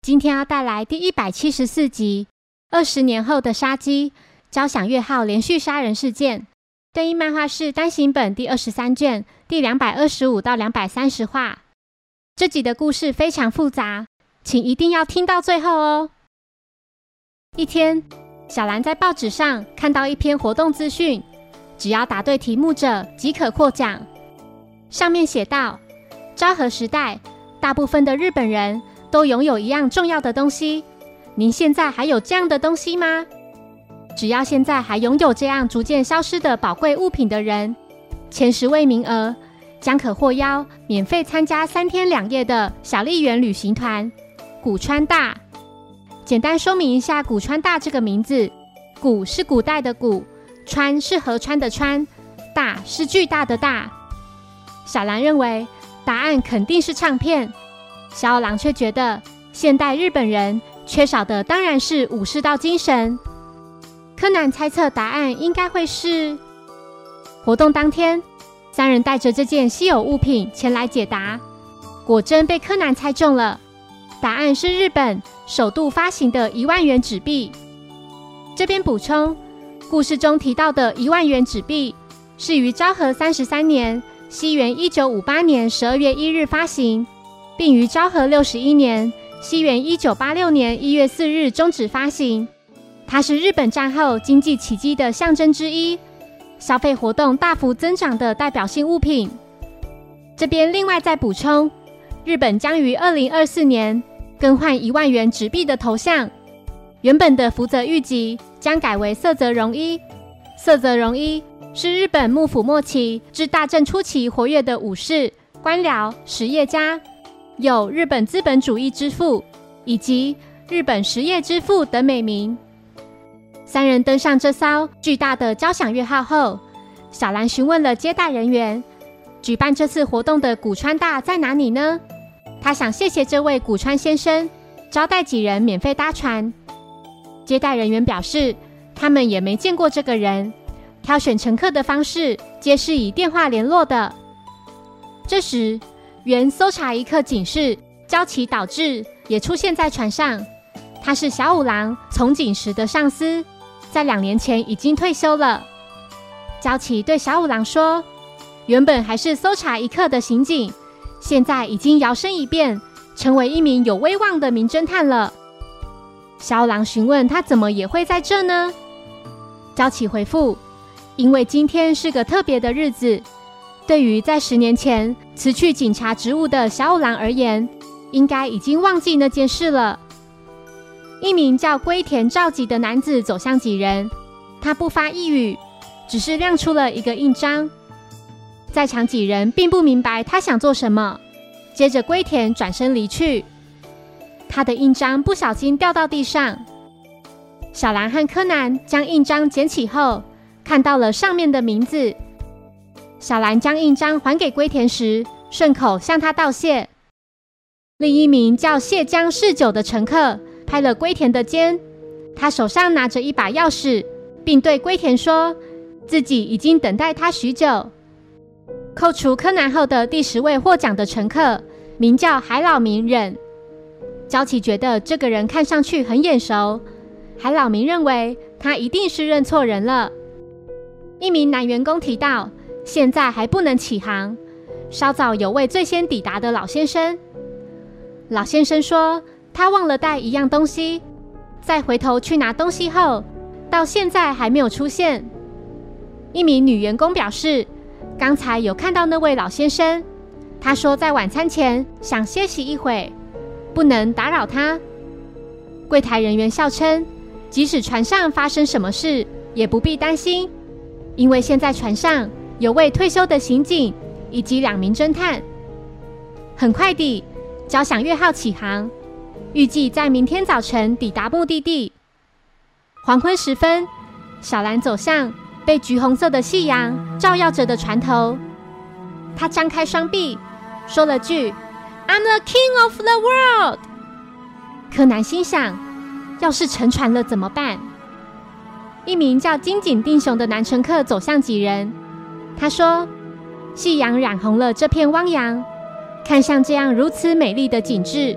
今天要带来第174集20年后的杀机交响乐号连续杀人事件，对应漫画是单行本第23卷第225到230话。这集的故事非常复杂，请一定要听到最后哦。一天，小兰在报纸上看到一篇活动资讯，只要答对题目者即可获奖。上面写道，昭和时代大部分的日本人都拥有一样重要的东西，您现在还有这样的东西吗？只要现在还拥有这样逐渐消失的宝贵物品的人，前10位名额将可获邀免费参加3天2夜的小笠原旅行团古川大。简单说明一下古川大这个名字，古是古代的古，川是河川的川，大是巨大的大。小兰认为答案肯定是唱片，小五郎却觉得现代日本人缺少的当然是武士道精神。柯南猜测答案应该会是……活动当天，3人带着这件稀有物品前来解答，果真被柯南猜中了，答案是日本首度发行的1万元纸币。这边补充，故事中提到的1万元纸币是于昭和33年西元1958年12月1日发行，并于昭和61年西元1986年1月4日终止发行。它是日本战后经济奇迹的象征之一，消费活动大幅增长的代表性物品。这边另外再补充，日本将于2024年更换1万元纸币的头像，原本的福泽谕吉将改为色泽荣一。色泽荣一是日本幕府末期至大正初期活跃的武士、官僚、实业家，有日本资本主义之父以及日本实业之父等美名。3人登上这艘巨大的交响乐号后，小兰询问了接待人员，举办这次活动的古川大在哪里呢？她想谢谢这位古川先生招待几人免费搭船。接待人员表示他们也没见过这个人，挑选乘客的方式皆是以电话联络的。这时，原搜查一课警视交崎岛治也出现在船上，他是小五郎从警时的上司，在2年前已经退休了。交崎对小五郎说，原本还是搜查一课的刑警，现在已经摇身一变，成为一名有威望的名侦探了。小五郎询问他怎么也会在这呢？交崎回复，因为今天是个特别的日子，对于在10年前辞去警察职务的小五郎而言，应该已经忘记那件事了。一名叫龟田照吉的男子走向几人，他不发一语，只是亮出了一个印章。在场几人并不明白他想做什么，接着龟田转身离去，他的印章不小心掉到地上。小兰和柯南将印章捡起后，看到了上面的名字。小兰将印章还给龟田时，顺口向他道谢。另一名叫谢江世久的乘客拍了龟田的肩，他手上拿着一把钥匙，并对龟田说自己已经等待他许久。扣除柯南后的第10位获奖的乘客名叫海老名忍。交崎觉得这个人看上去很眼熟，海老名认为他一定是认错人了。一名男员工提到现在还不能起航，稍早有位最先抵达的老先生。老先生说他忘了带一样东西，在回头去拿东西后，到现在还没有出现。一名女员工表示，刚才有看到那位老先生，他说在晚餐前想歇息一会，不能打扰他。柜台人员笑称，即使船上发生什么事，也不必担心，因为现在船上有位退休的刑警以及2名侦探。很快地，交响乐号起航，预计在明天早晨抵达目的地。黄昏时分，小兰走向被橘红色的夕阳照耀着的船头，她张开双臂，说了句 "I'm the king of the world"。 柯南心想，要是沉船了怎么办？一名叫金井定雄的男乘客走向几人，他说，夕阳染红了这片汪洋，看向这样如此美丽的景致，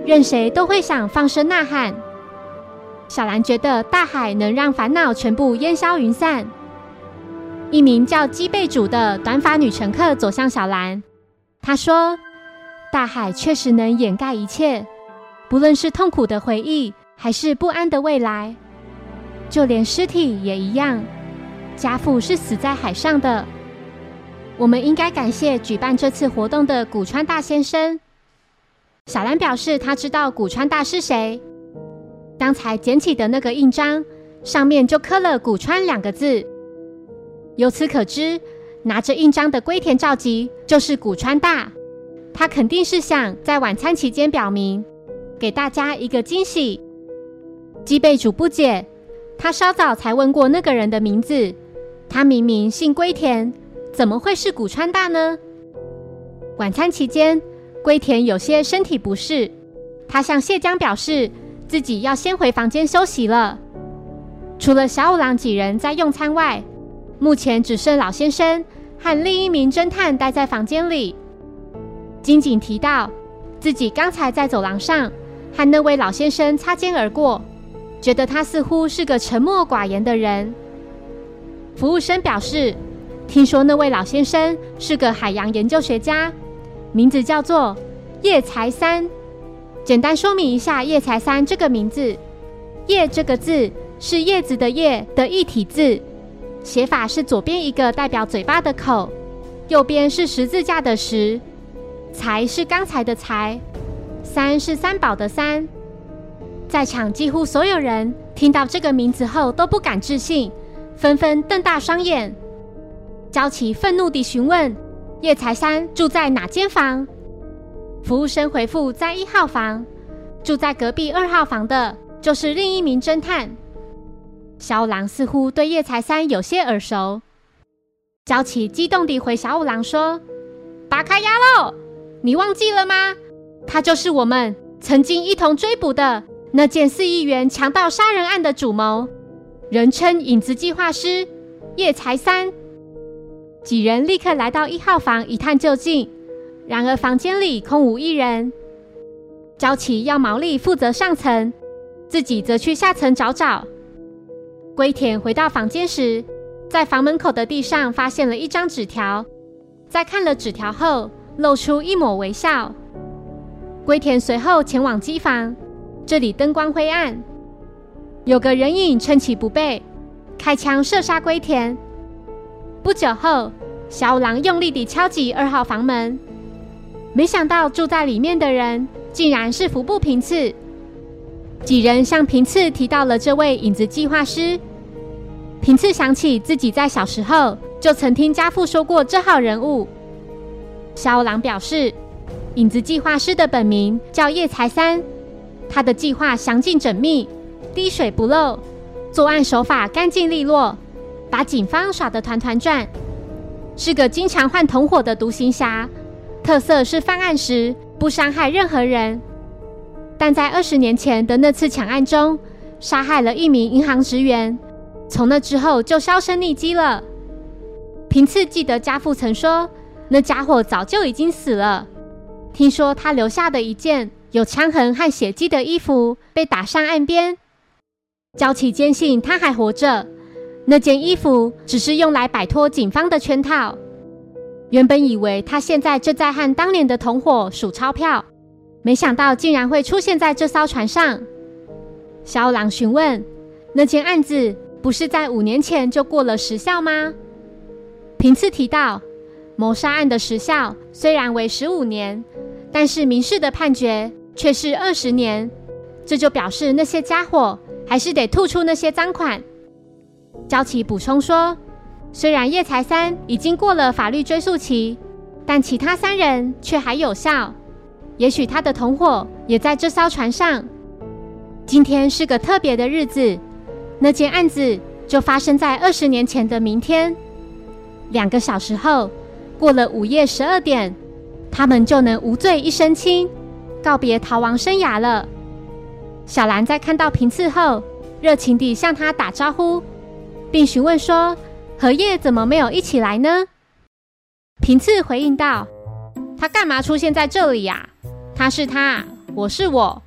任谁都会想放声呐喊。小兰觉得大海能让烦恼全部烟消云散。一名叫基贝主的短发女乘客走向小兰，她说：大海确实能掩盖一切，不论是痛苦的回忆还是不安的未来，就连尸体也一样，家父是死在海上的。我们应该感谢举办这次活动的古川大先生。小兰表示她知道古川大是谁，刚才捡起的那个印章上面就刻了古川2个字，由此可知拿着印章的龟田照吉就是古川大，他肯定是想在晚餐期间表明，给大家一个惊喜。基贝主不解，他稍早才问过那个人的名字，他明明姓龟田，怎么会是古川大呢？晚餐期间，龟田有些身体不适，他向谢江表示自己要先回房间休息了。除了小五郎几人在用餐外，目前只剩老先生和另一名侦探待在房间里。金井提到自己刚才在走廊上和那位老先生擦肩而过，觉得他似乎是个沉默寡言的人。服务生表示，听说那位老先生是个海洋研究学家，名字叫做叶财三。简单说明一下叶财三这个名字，叶这个字是叶子的叶的异体字，写法是左边一个代表嘴巴的口，右边是十字架的十，财是刚才的财，三是三宝的三。在场几乎所有人听到这个名字后都不敢置信，纷纷瞪大双眼。焦琪愤怒地询问叶财三住在哪间房，服务生回复在1号房，住在隔壁2号房的就是另一名侦探。小五郎似乎对叶财三有些耳熟，焦琪激动地回小五郎说：拔开鸭肉，你忘记了吗？他就是我们曾经一同追捕的那件4亿元强盗杀人案的主谋，人称影子计划师叶财三。几人立刻来到1号房一探究竟，然而房间里空无一人。焦琪要毛利负责上层，自己则去下层找找。龟田回到房间时，在房门口的地上发现了一张纸条，在看了纸条后露出一抹微笑。龟田随后前往机房，这里灯光灰暗，有个人影趁其不备，开枪射杀龟田。不久后，小五郎用力地敲击2号房门，没想到住在里面的人竟然是服部平次。几人向平次提到了这位影子计划师。平次想起自己在小时候就曾听家父说过这号人物。小五郎表示，影子计划师的本名叫叶财三，他的计划详尽缜密，滴水不漏，作案手法干净利落，把警方耍得团团转，是个经常换同伙的独行侠，特色是犯案时不伤害任何人。但在20年前的那次抢案中，杀害了一名银行职员，从那之后就销声匿迹了。平次记得家父曾说，那家伙早就已经死了。听说他留下的一件有枪痕和血迹的衣服被打上岸边。焦琪坚信他还活着，那件衣服只是用来摆脱警方的圈套。原本以为他现在正在和当年的同伙数钞票，没想到竟然会出现在这艘船上。小五郎询问，那件案子不是在5年前就过了时效吗？平次提到，谋杀案的时效虽然为15年，但是民事的判决却是20年，这就表示那些家伙还是得吐出那些赃款。焦琪补充说，虽然叶财三已经过了法律追诉期，但其他3人却还有效，也许他的同伙也在这艘船上。今天是个特别的日子，那件案子就发生在20年前的明天。2个小时后，过了午夜12点，他们就能无罪一身轻，告别逃亡生涯了。小兰在看到平次后，热情地向他打招呼，并询问说，荷叶怎么没有一起来呢？平次回应道，他干嘛出现在这里呀？他是他，我是我，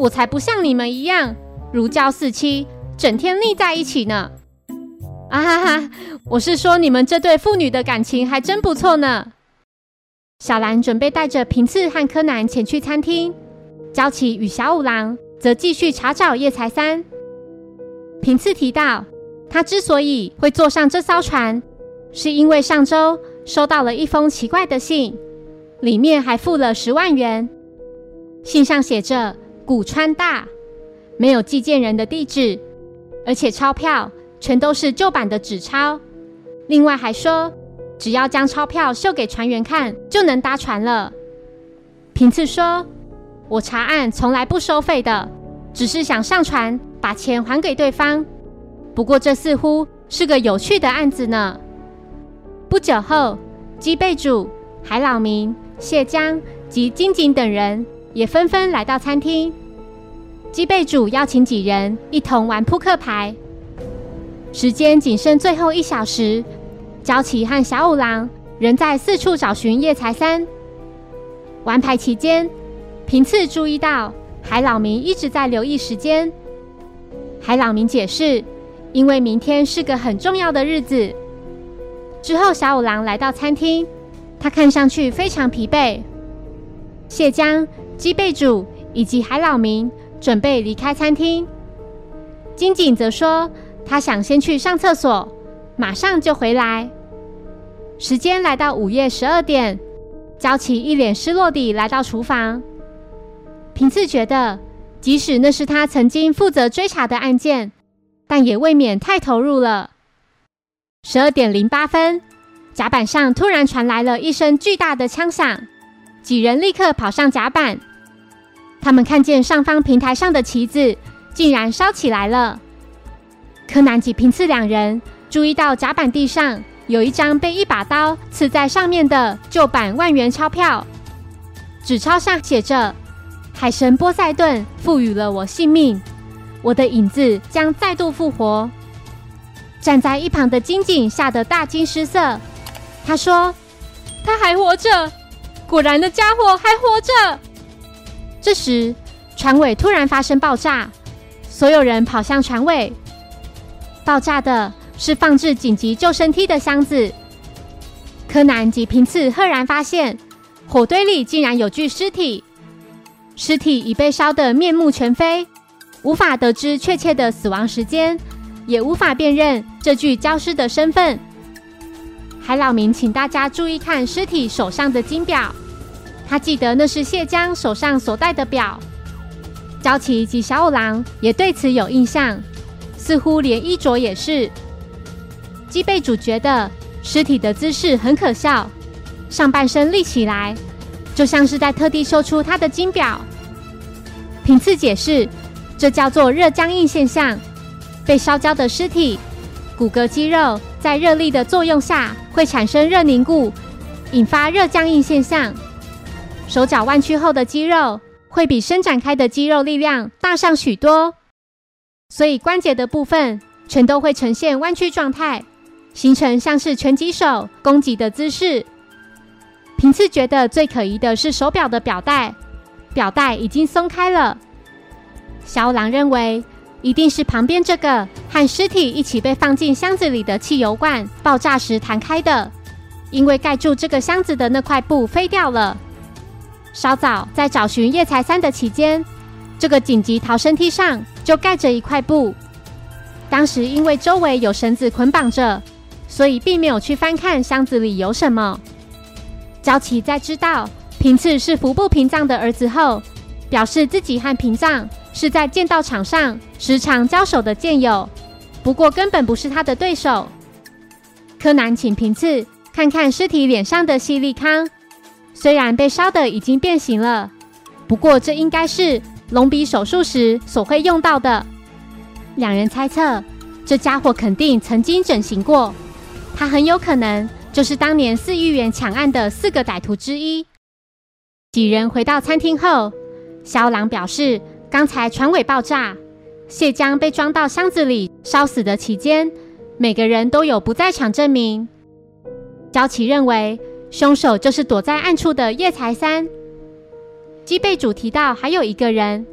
我才不像你们一样如胶似漆，整天腻在一起呢。啊哈哈，我是说你们这对父女的感情还真不错呢。小兰准备带着平次和柯南前去餐厅，娇琪与小五郎则继续查找叶才三。平次提到，他之所以会坐上这艘船，是因为上周收到了一封奇怪的信，里面还付了10万元。信上写着古川大，没有寄件人的地址，而且钞票全都是旧版的纸钞。另外还说，只要将钞票秀给船员看，就能搭船了。平次说，我查案从来不收费的，只是想上船把钱还给对方。不过这似乎是个有趣的案子呢。不久后，基备主、海老名、谢江及金井等人也纷纷来到餐厅。基备主邀请几人一同玩扑克牌。时间仅剩最后1小时，娇琪和小五郎仍在四处找寻叶才三。玩牌期间，平次注意到海老名一直在留意时间。海老名解释，因为明天是个很重要的日子。之后小五郎来到餐厅，他看上去非常疲惫。谢江、基备主以及海老名准备离开餐厅。金井则说他想先去上厕所，马上就回来。时间来到午夜12点，娇琪一脸失落地来到厨房。平次觉得，即使那是他曾经负责追查的案件，但也未免太投入了。12点08分，甲板上突然传来了一声巨大的枪响，几人立刻跑上甲板。他们看见上方平台上的旗子竟然烧起来了。柯南及平次两人注意到甲板地上有一张被一把刀刺在上面的旧版万元钞票，纸钞上写着：海神波塞顿赋予了我性命，我的影子将再度复活。站在一旁的金井吓得大惊失色，他说：他还活着，果然的家伙还活着。这时船尾突然发生爆炸，所有人跑向船尾。爆炸的是放置紧急救生梯的箱子。柯南及平次赫然发现，火堆里竟然有具尸体，尸体已被烧得面目全非，无法得知确切的死亡时间，也无法辨认这具焦尸的身份。海老名请大家注意看尸体手上的金表，他记得那是谢江手上所戴的表。娇琪及小五郎也对此有印象，似乎连衣着也是。基备主觉得尸体的姿势很可笑，上半身立起来，就像是在特地秀出他的金表。平次解释，这叫做热僵硬现象。被烧焦的尸体，骨骼肌肉在热力的作用下会产生热凝固，引发热僵硬现象。手脚弯曲后的肌肉会比伸展开的肌肉力量大上许多，所以关节的部分全都会呈现弯曲状态，形成像是拳击手攻击的姿势。平次觉得最可疑的是手表的表带，表带已经松开了。小五郎认为一定是旁边这个和尸体一起被放进箱子里的汽油罐爆炸时弹开的，因为盖住这个箱子的那块布飞掉了。稍早在找寻叶才三的期间，这个紧急逃生梯上就盖着一块布，当时因为周围有绳子捆绑着，所以并没有去翻看箱子里有什么。娇琪在知道平次是服部平藏的儿子后，表示自己和平藏是在剑道场上时常交手的剑友，不过根本不是他的对手。柯南请平次看看尸体脸上的细粒糠，虽然被烧得已经变形了，不过这应该是隆鼻手术时所会用到的。两人猜测，这家伙肯定曾经整形过，他很有可能就是当年4亿元抢案的4个歹徒之一。几人回到餐厅后，小五郎表示，刚才船尾爆炸，谢江被装到箱子里烧死的期间，每个人都有不在场证明。娇琪认为凶手就是躲在暗处的叶才三。基备主提到还有一个人，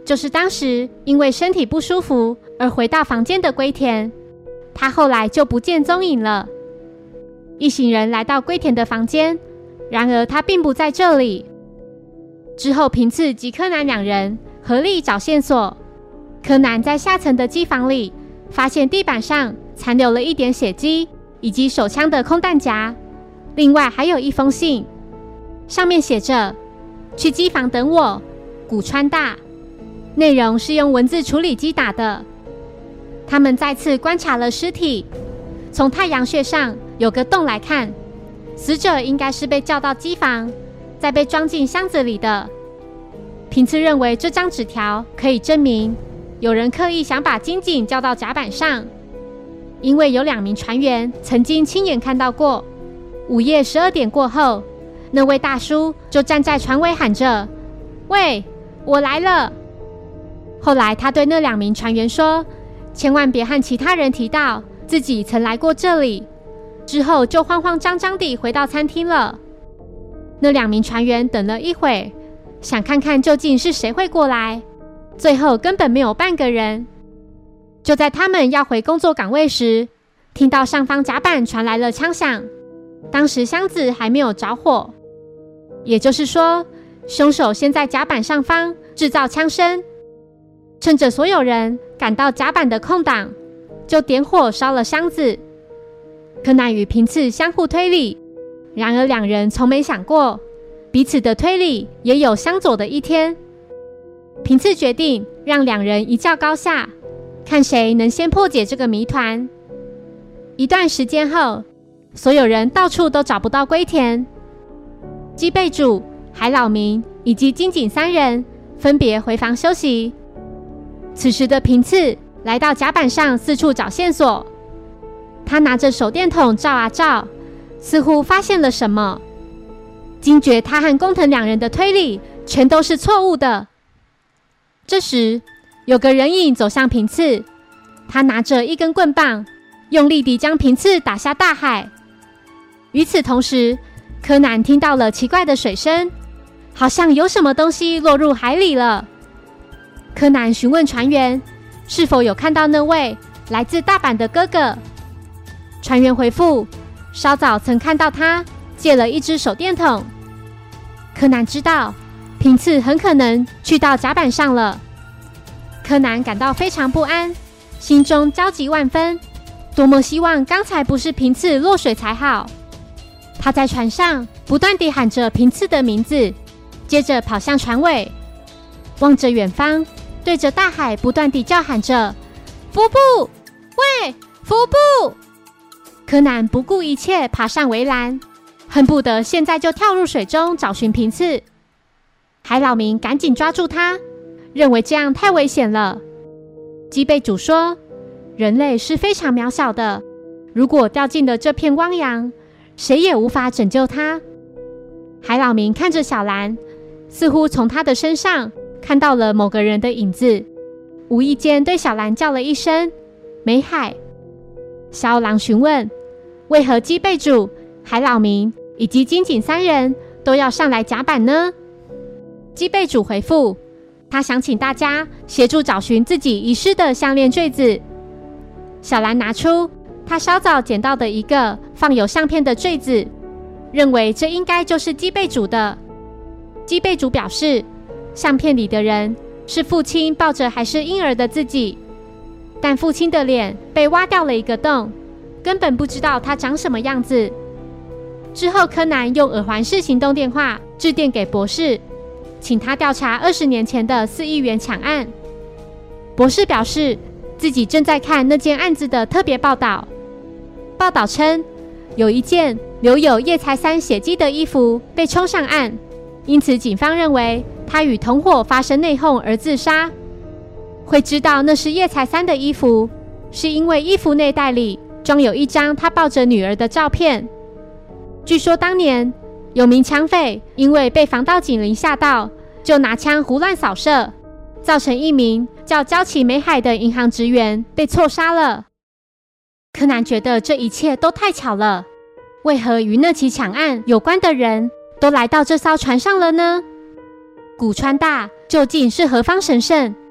就是当时因为身体不舒服而回到房间的龟田，他后来就不见踪影了。一行人来到龟田的房间，然而他并不在这里。之后平次及柯南两人合力找线索。柯南在下层的机房里发现地板上残留了一点血迹以及手枪的空弹夹，另外还有一封信，上面写着去机房等我，古川大。内容是用文字处理机打的。他们再次观察了尸体，从太阳穴上有个洞来看，死者应该是被叫到机房，再被装进箱子里的。平次认为这张纸条可以证明有人刻意想把金井叫到甲板上，因为有2名船员曾经亲眼看到过，午夜12点过后，那位大叔就站在船尾喊着：“喂，我来了。”后来他对那2名船员说，千万别和其他人提到自己曾来过这里，之后就慌慌张张地回到餐厅了。那2名船员等了一会，想看看究竟是谁会过来，最后根本没有半个人。就在他们要回工作岗位时，听到上方甲板传来了枪响，当时箱子还没有着火，也就是说，凶手先在甲板上方制造枪声，趁着所有人赶到甲板的空档，就点火烧了箱子。柯南与平次相互推理，然而2人从没想过彼此的推理也有相左的一天。平次决定让2人一较高下，看谁能先破解这个谜团。一段时间后，所有人到处都找不到龟田。基备主、海老名以及金井3人分别回房休息。此时的平次来到甲板上四处找线索，他拿着手电筒照啊照，似乎发现了什么，惊觉他和工藤2人的推理全都是错误的。这时有个人影走向平次，他拿着一根棍棒，用力地将平次打下大海。与此同时，柯南听到了奇怪的水声，好像有什么东西落入海里了。柯南询问船员是否有看到那位来自大阪的哥哥。船员回复，稍早曾看到他借了一只手电筒。柯南知道平次很可能去到甲板上了。柯南感到非常不安，心中焦急万分，多么希望刚才不是平次落水才好。他在船上不断地喊着平次的名字，接着跑向船尾，望着远方，对着大海不断地叫喊着：“服部，喂，服部！”柯南不顾一切爬上围栏，恨不得现在就跳入水中找寻平次。海老名赶紧抓住他，认为这样太危险了。基备主说，人类是非常渺小的，如果掉进了这片汪洋，谁也无法拯救他。海老名看着小兰，似乎从他的身上看到了某个人的影子，无意间对小兰叫了一声美海。小狼询问，为何基备主、海老名以及金井3人都要上来甲板呢？基备主回复，他想请大家协助找寻自己遗失的项链坠子。小兰拿出他稍早捡到的一个放有相片的坠子，认为这应该就是基备主的。基备主表示，相片里的人是父亲抱着还是婴儿的自己，但父亲的脸被挖掉了一个洞，根本不知道他长什么样子。之后柯南用耳环式行动电话致电给博士，请他调查20年前的4亿元抢案。博士表示自己正在看那件案子的特别报道，报道称有一件留有叶财三血迹的衣服被冲上岸，因此警方认为他与同伙发生内讧而自杀。会知道那是叶财三的衣服，是因为衣服内袋里装有一张他抱着女儿的照片。据说当年有名抢匪因为被防盗警铃吓到，就拿枪胡乱扫射，造成一名叫交崎美海的银行职员被错杀了。柯南觉得这一切都太巧了，为何与那起抢案有关的人都来到这艘船上了呢？古川大究竟是何方神圣，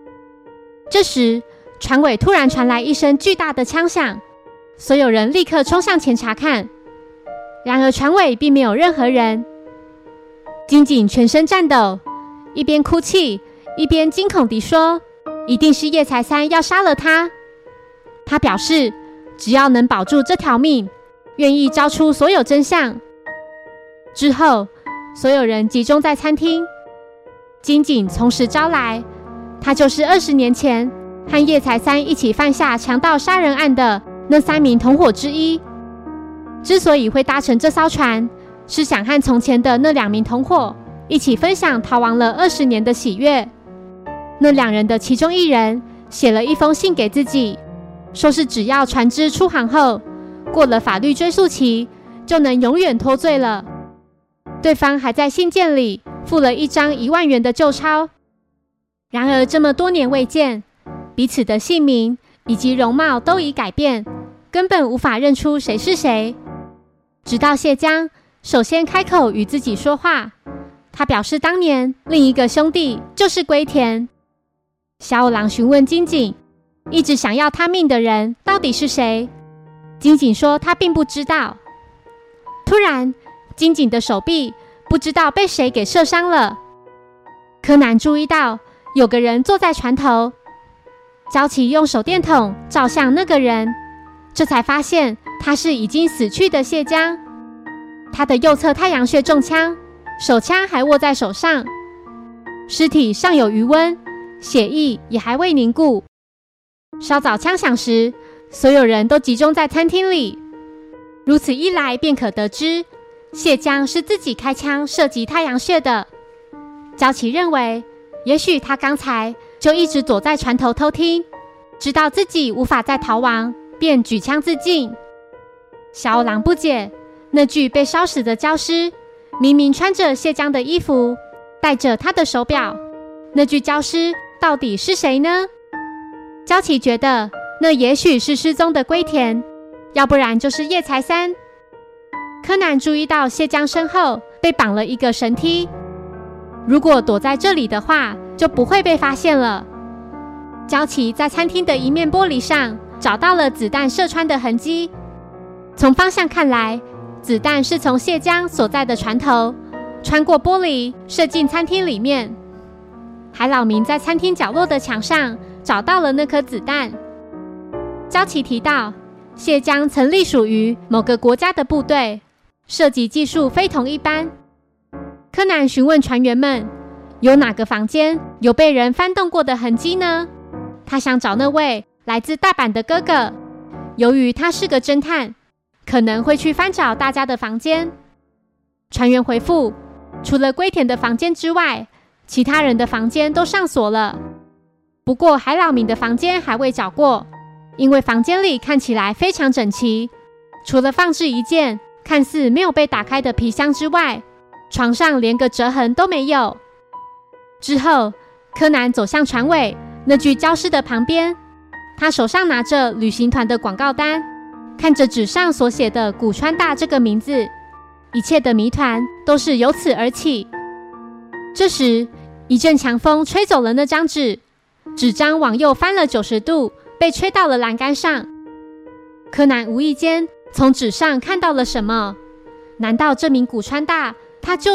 这时，船尾突然传来一声巨大的枪响，所有人立刻冲向前查看。然而船尾并没有任何人。金井全身颤抖，一边哭泣，一边惊恐地说：“一定是叶财三要杀了他。”他表示，只要能保住这条命，愿意交出所有真相。之后，所有人集中在餐厅。金井从实招来，他就是20年前和叶财三一起犯下强盗杀人案的那3名同伙之一。之所以会搭乘这艘船，是想和从前的那2名同伙一起分享逃亡了20年的喜悦。那2人的其中一人写了一封信给自己，说是只要船只出航后，过了法律追诉期，就能永远脱罪了。对方还在信件里附了一张1万元的旧钞。然而这么多年未见，彼此的姓名以及容貌都已改变，根本无法认出谁是谁。直到谢江首先开口与自己说话，他表示当年另一个兄弟就是龟田。小五郎询问金井，一直想要他命的人到底是谁？金井说他并不知道。突然，金井的手臂不知道被谁给射伤了。柯南注意到有个人坐在船头，焦崎用手电筒照向那个人，这才发现他是已经死去的谢江。他的右侧太阳穴中枪，手枪还握在手上，尸体尚有余温，血液也还未凝固。稍早枪响时，所有人都集中在餐厅里。如此一来，便可得知谢江是自己开枪射击太阳穴的。焦崎认为，也许他刚才就一直躲在船头偷听，知道自己无法再逃亡，便举枪自尽。小五郎不解，那具被烧死的焦尸明明穿着谢江的衣服，戴着他的手表，那具焦尸到底是谁呢？焦崎觉得那也许是失踪的龟田，要不然就是叶财三。柯南注意到谢江身后被绑了一个绳梯，如果躲在这里的话，就不会被发现了。焦崎在餐厅的一面玻璃上找到了子弹射穿的痕迹，从方向看来，子弹是从谢江所在的船头穿过玻璃射进餐厅里面。海老名在餐厅角落的墙上找到了那颗子弹。焦崎提到，谢江曾隶属于某个国家的部队，射击技术非同一般。柯南询问船员们，有哪个房间有被人翻动过的痕迹呢？他想找那位来自大阪的哥哥，由于他是个侦探，可能会去翻找大家的房间。船员回复，除了龟田的房间之外，其他人的房间都上锁了。不过海老名的房间还未找过，因为房间里看起来非常整齐，除了放置一件看似没有被打开的皮箱之外，床上连个折痕都没有。之后，柯南走向船尾那具焦尸的旁边，他手上拿着旅行团的广告单，看着纸上所写的古川大这个名字，一切的谜团都是由此而起。这时，一阵强风吹走了那张纸，纸张往右翻了90度，被吹到了栏杆上。柯南无意间从纸上看到了什么？难道这名古川大他就是……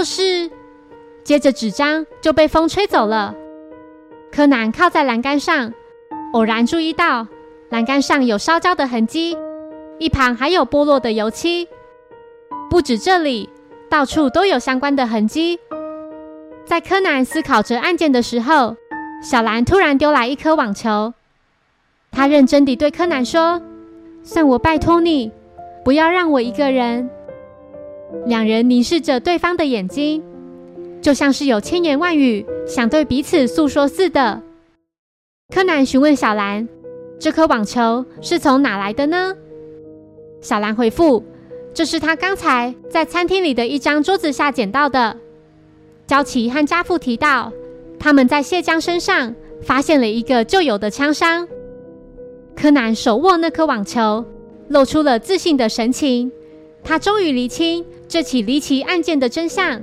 接着纸张就被风吹走了。柯南靠在栏杆上，偶然注意到栏杆上有烧焦的痕迹，一旁还有剥落的油漆。不止这里，到处都有相关的痕迹。在柯南思考着案件的时候，小兰突然丢来一颗网球。他认真地对柯南说：“算我拜托你，不要让我一个人。”两人凝视着对方的眼睛，就像是有千言万语想对彼此诉说似的。柯南询问小兰，这颗网球是从哪来的呢？小兰回复，这是他刚才在餐厅里的一张桌子下捡到的。焦崎和家父提到，他们在谢江身上发现了一个旧有的枪伤。柯南手握那颗网球，露出了自信的神情。他终于厘清这起离奇案件的真相。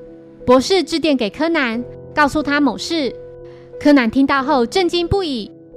博士致电给柯南，告诉他某事。柯南听到后震惊不已，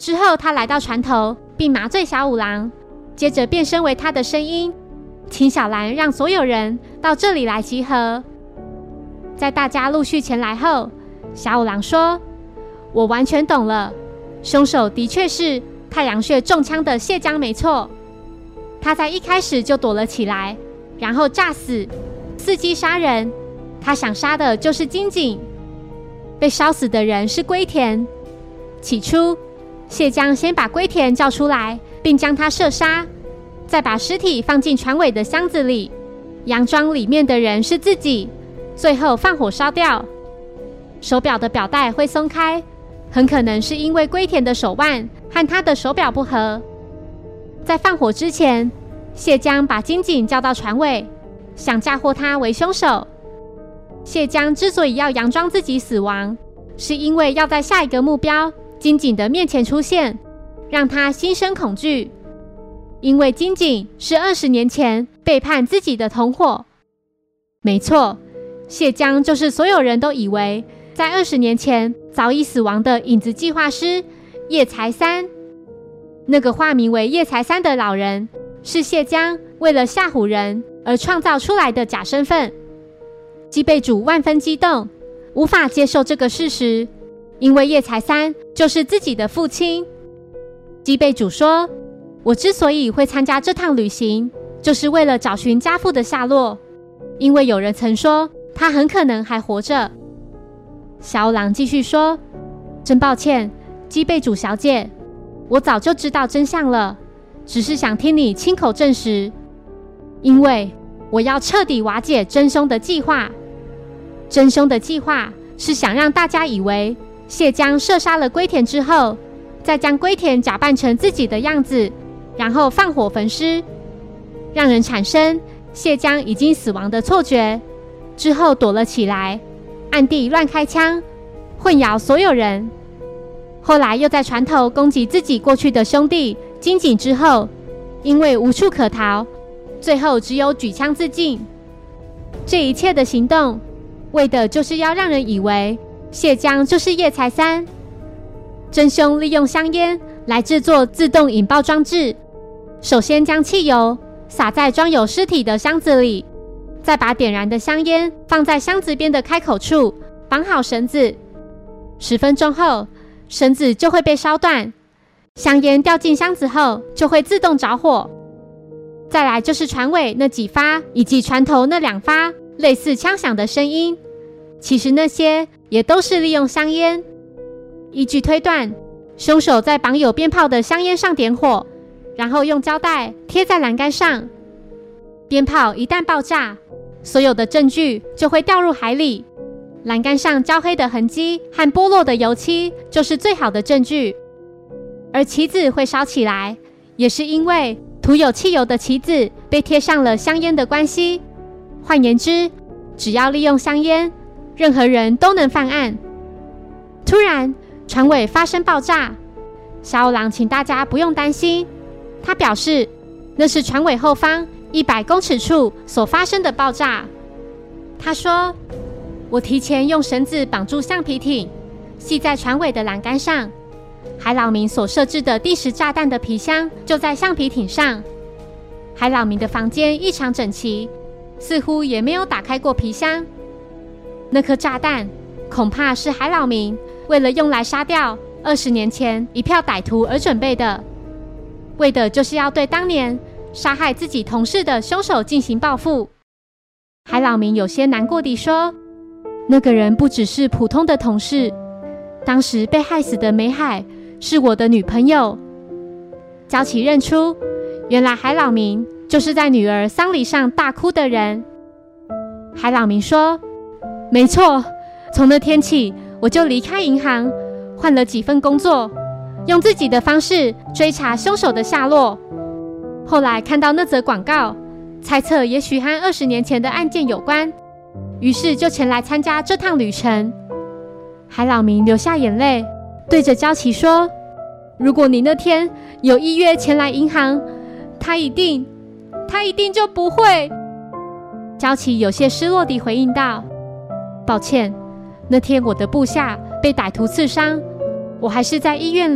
之后，他来到船头，并麻醉小五郎，接着变身为他的声音，请小兰让所有人到这里来集合。在大家陆续前来后，小五郎说：“我完全懂了，凶手的确是太阳穴中枪的谢江，没错。他在一开始就躲了起来，然后诈死，伺机杀人。他想杀的就是金井。被烧死的人是龟田。起初，谢江先把龟田叫出来，并将他射杀，再把尸体放进船尾的箱子里，佯装里面的人是自己，最后放火烧掉。手表的表带会松开，很可能是因为龟田的手腕和他的手表不合。在放火之前，谢江把金井叫到船尾，想嫁祸他为凶手。谢江之所以要佯装自己死亡，是因为要在下一个目标金井的面前出现，让他心生恐惧。因为金井是20年前背叛自己的同伙。没错，谢江就是所有人都以为在20年前早已死亡的影子计划师叶财三。那个化名为叶财三的老人，是谢江为了吓唬人而创造出来的假身份。基备主万分激动，无法接受这个事实，因为叶财三就是自己的父亲。基备主说：“我之所以会参加这趟旅行，就是为了找寻家父的下落，因为有人曾说他很可能还活着。”小五郎继续说：“真抱歉，基备主小姐，我早就知道真相了，只是想听你亲口证实，因为我要彻底瓦解真凶的计划。真凶的计划是想让大家以为谢江射杀了龟田之后，再将龟田假扮成自己的样子，然后放火焚尸，让人产生谢江已经死亡的错觉，之后躲了起来，暗地乱开枪，混淆所有人。后来又在船头攻击自己过去的兄弟金井之后，因为无处可逃，最后只有举枪自尽。这一切的行动，为的就是要让人以为谢江就是叶财三。真凶利用香烟来制作自动引爆装置，首先将汽油洒在装有尸体的箱子里，再把点燃的香烟放在箱子边的开口处，绑好绳子。10分钟后，绳子就会被烧断，香烟掉进箱子后就会自动着火。再来就是船尾那几发以及船头那2发类似枪响的声音，其实那些也都是利用香烟。依据推断，凶手在绑有鞭炮的香烟上点火，然后用胶带贴在栏杆上。鞭炮一旦爆炸，所有的证据就会掉入海里，栏杆上焦黑的痕迹和剥落的油漆就是最好的证据。而旗子会烧起来，也是因为涂有汽油的旗子被贴上了香烟的关系。换言之，只要利用香烟，任何人都能犯案。突然，船尾发生爆炸，小五郎请大家不用担心，他表示那是船尾后方100公尺处所发生的爆炸。他说：“我提前用绳子绑住橡皮艇，系在船尾的栏杆上。海老名所设置的第10炸弹的皮箱就在橡皮艇上。海老名的房间异常整齐，似乎也没有打开过皮箱。那颗炸弹恐怕是海老名为了用来杀掉20年前一票歹徒而准备的，为的就是要对当年杀害自己同事的凶手进行报复。”海老名有些难过地说：“那个人不只是普通的同事，当时被害死的美海是我的女朋友。”焦启认出，原来海老名就是在女儿丧礼上大哭的人。海老名说：“没错，从那天起，我就离开银行，换了几份工作，用自己的方式追查凶手的下落。后来看到那则广告，猜测也许和20年前的案件有关，于是就前来参加这趟旅程。”海老名流下眼泪，对着焦琪说：“如果你那天有依约前来银行，他一定就不会。”焦琪有些失落地回应道：“抱歉，那天我的部下被歹徒刺伤，我还是在医院里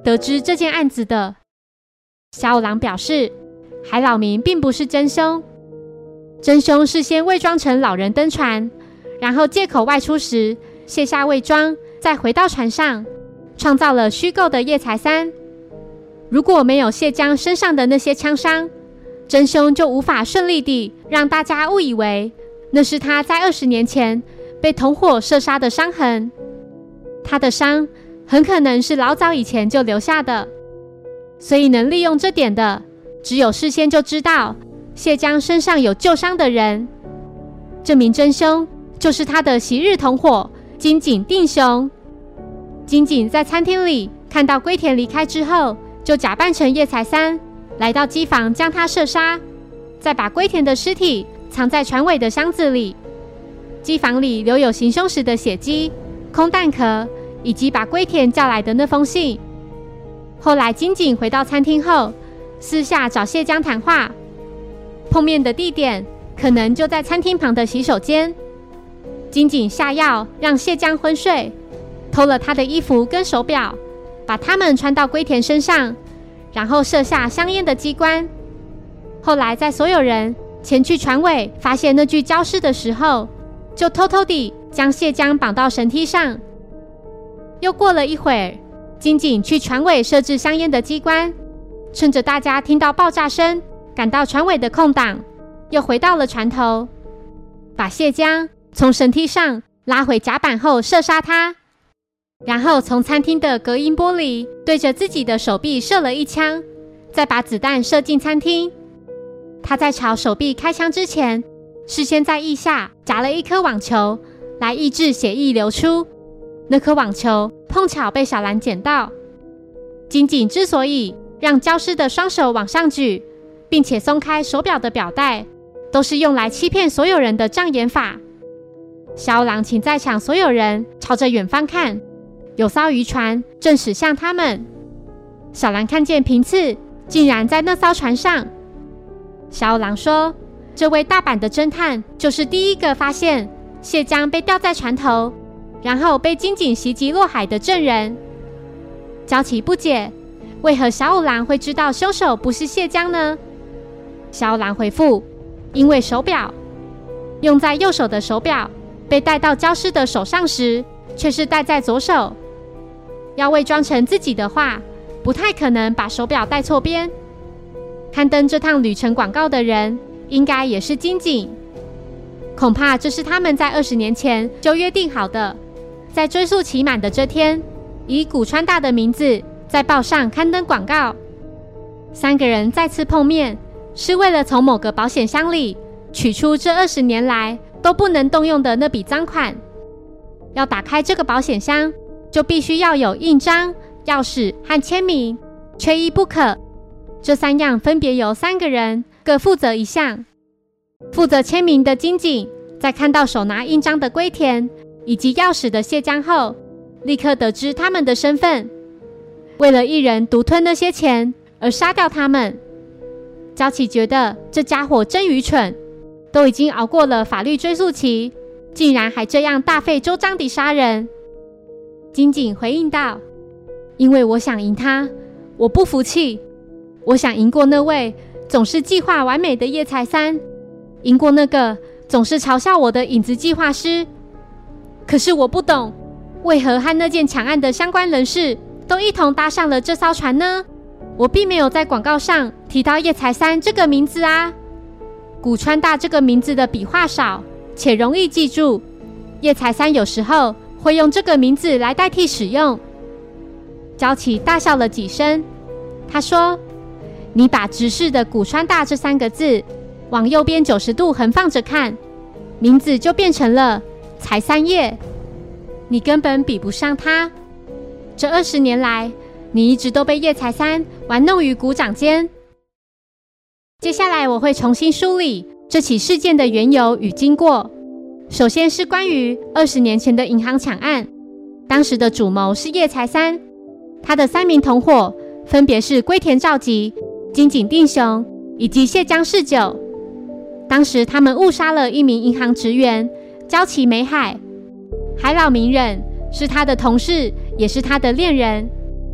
得知这件案子的。小五郎表示，海老名并不是真凶，真凶是先伪装成老人登船，然后借口外出时卸下伪装，再回到船上，创造了虚构的叶财三。如果没有谢江身上的那些枪伤，真凶就无法顺利地让大家误以为那是他在20年前被同伙射杀的伤痕。他的伤很可能是老早以前就留下的，所以能利用这点的，只有事先就知道谢江身上有旧伤的人。这名真凶就是他的昔日同伙金井定雄。金井在餐厅里看到龟田离开之后，就假扮成叶财三，来到机房将他射杀，再把龟田的尸体藏在船尾的箱子里。机房里留有行凶时的血迹、空弹壳，以及把龟田叫来的那封信。后来金井回到餐厅后，私下找谢江谈话，碰面的地点可能就在餐厅旁的洗手间。金井下药让谢江昏睡，偷了他的衣服跟手表，把它们穿到龟田身上，然后射下香烟的机关。后来在所有人前去船尾发现那具焦尸的时候，就偷偷地将谢江绑到绳梯上。又过了一会儿，金井去船尾设置香烟的机关，趁着大家听到爆炸声赶到船尾的空档，又回到了船头，把谢江从绳梯上拉回甲板后射杀他，然后从餐厅的隔音玻璃对着自己的手臂射了一枪，再把子弹射进餐厅。他在朝手臂开枪之前，事先在腋下夹了一颗网球，来抑制血液流出。那颗网球碰巧被小兰捡到。金井之所以让焦尸的双手往上举，并且松开手表的表带，都是用来欺骗所有人的障眼法。小五郎请在场所有人朝着远方看，有艘渔船正驶向他们。小兰看见平次竟然在那艘船上。小五郎说，这位大阪的侦探就是第一个发现谢江被吊在船头，然后被金井袭击落海的证人。焦启不解，为何小五郎会知道凶手不是谢江呢？小五郎回复，因为手表用在右手的手表被戴到焦尸的手上时，却是戴在左手。要伪装成自己的话，不太可能把手表戴错边。刊登这趟旅程广告的人应该也是金井，恐怕这是他们在20年前就约定好的，在追溯期满的这天，以古川大的名字在报上刊登广告。3个人再次碰面，是为了从某个保险箱里取出这20年来都不能动用的那笔赃款。要打开这个保险箱，就必须要有印章、钥匙和签名，缺一不可。这3样分别由3个人各负责一项。负责签名的金井在看到手拿印章的龟田以及钥匙的谢江后，立刻得知他们的身份，为了一人独吞那些钱而杀掉他们。焦启觉得这家伙真愚蠢，都已经熬过了法律追诉期，竟然还这样大费周章地杀人。金井回应道，因为我想赢他，我不服气，我想赢过那位总是计划完美的叶财三，赢过那个总是嘲笑我的影子计划师。可是我不懂，为何和那件抢案的相关人士都一同搭上了这艘船呢？我并没有在广告上提到叶财三这个名字啊。古川大这个名字的笔画少，且容易记住，叶财三有时候会用这个名字来代替使用。焦启大笑了几声，他说，你把直视的古川大这3个字往右边90度横放着看，名字就变成了财三叶。你根本比不上他。这20年来，你一直都被叶财三玩弄于股掌间。接下来我会重新梳理这起事件的缘由与经过。首先是关于20年前的银行抢案，当时的主谋是叶财三，他的3名同伙分别是龟田照吉、金井定雄以及谢江世久。当时他们误杀了一名银行职员焦崎美海，海老名人是他的同事，也是他的恋人。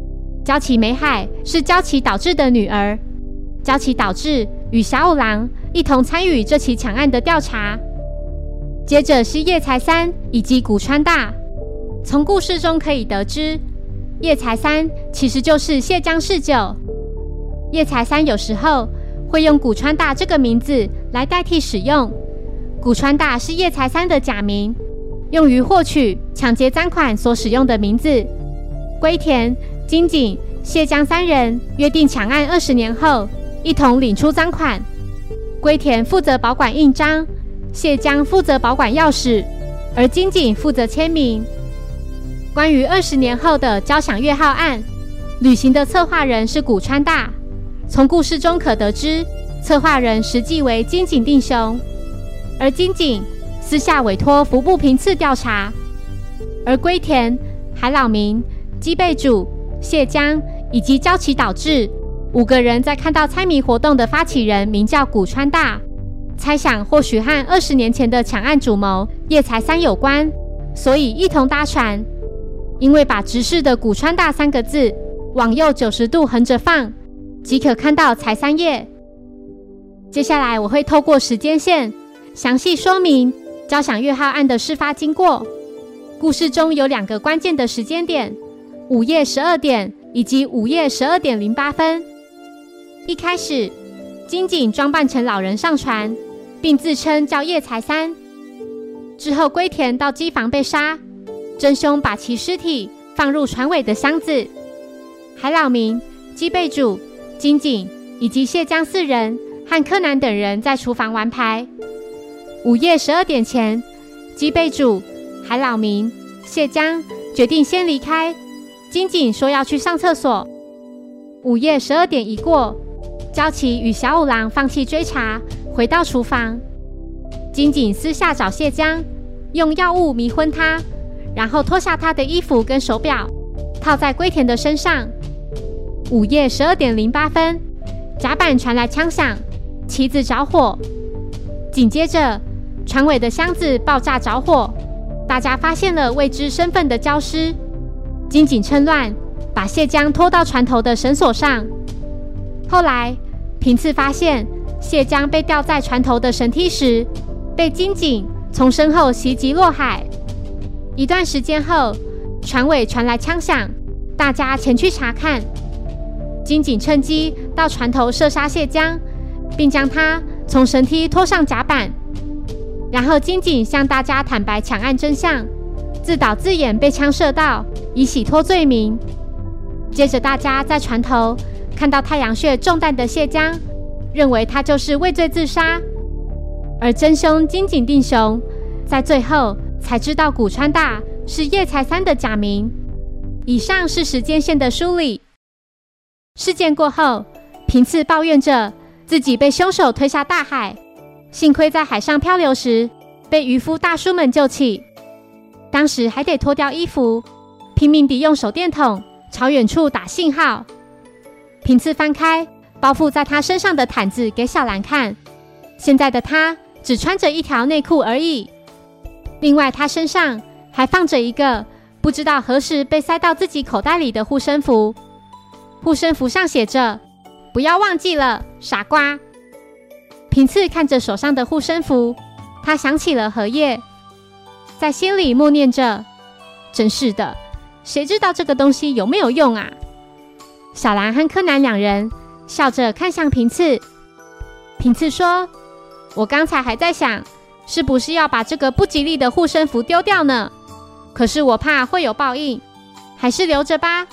娇崎美海是娇崎岛志的女儿，娇崎岛志与小五郎一同参与这起抢案的调查。接着是叶财三以及古川大。从故事中可以得知，叶财三其实就是蟹江侍酒。叶财三有时候会用古川大这个名字来代替使用。古川大是叶财三的假名，用于获取抢劫赃款所使用的名字。龟田、金井、蟹江三人约定抢案20年后，一同领出赃款。龟田负责保管印章，蟹江负责保管钥匙，而金井负责签名。关于20年后的交响乐号案，旅行的策划人是古川大。从故事中可得知，策划人实际为金井定雄，而金井私下委托服部平次调查。而龟田、海老名、基备主、蟹江以及娇崎岛志5个人在看到猜谜活动的发起人名叫古川大，猜想或许和20年前的抢案主谋叶财三有关，所以一同搭船。因为把直视的古川大3个字往右90度横着放，即可看到财三叶。接下来我会透过时间线详细说明交响乐号案的事发经过。故事中有2个关键的时间点，5夜12点以及5夜12点08分。一开始，金井装扮成老人上船，并自称叫叶财三。之后龟田到机房被杀，真凶把其尸体放入船尾的箱子。海老名、基备主、金井以及蟹江4人和柯南等人在厨房玩牌。5夜12点前，基备主、海老名、蟹江决定先离开，金井说要去上厕所。5夜12点一过，娇崎与小五郎放弃追查，回到厨房。金井私下找蟹江，用药物迷昏他，然后脱下他的衣服跟手表，套在龟田的身上。5夜12点08分，甲板传来枪响，旗子着火。紧接着，船尾的箱子爆炸着火，大家发现了未知身份的礁尸。金井趁乱把蟹江拖到船头的绳索上。后来，平次发现蟹江被吊在船头的绳梯时，被金井从身后袭击落海。一段时间后，船尾传来枪响，大家前去查看。金井趁机到船头射杀蟹江，并将他从绳梯拖上甲板。然后金井向大家坦白抢案真相，自导自演被枪射到，以洗脱罪名。接着大家在船头看到太阳穴中弹的蟹江，认为他就是畏罪自杀。而真凶金井定雄在最后才知道古川大是叶财三的假名。以上是时间线的梳理。事件过后，平次抱怨着自己被凶手推下大海，幸亏在海上漂流时被渔夫大叔们救起，当时还得脱掉衣服，拼命地用手电筒朝远处打信号。平次翻开包覆在他身上的毯子给小兰看，现在的他只穿着一条内裤而已。另外，他身上还放着一个不知道何时被塞到自己口袋里的护身符，护身符上写着“不要忘记了，傻瓜”。平次看着手上的护身符，他想起了荷叶，在心里默念着：“真是的，谁知道这个东西有没有用啊？”小兰和柯南2人笑着看向平次。平次说：“我刚才还在想，是不是要把这个不吉利的护身符丢掉呢？可是我怕会有报应，还是留着吧。”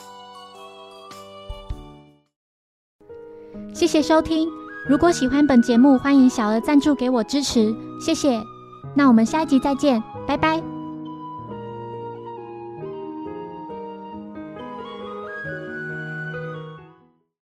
谢谢收听，如果喜欢本节目，欢迎小额赞助给我支持，谢谢。那我们下一集再见，拜拜。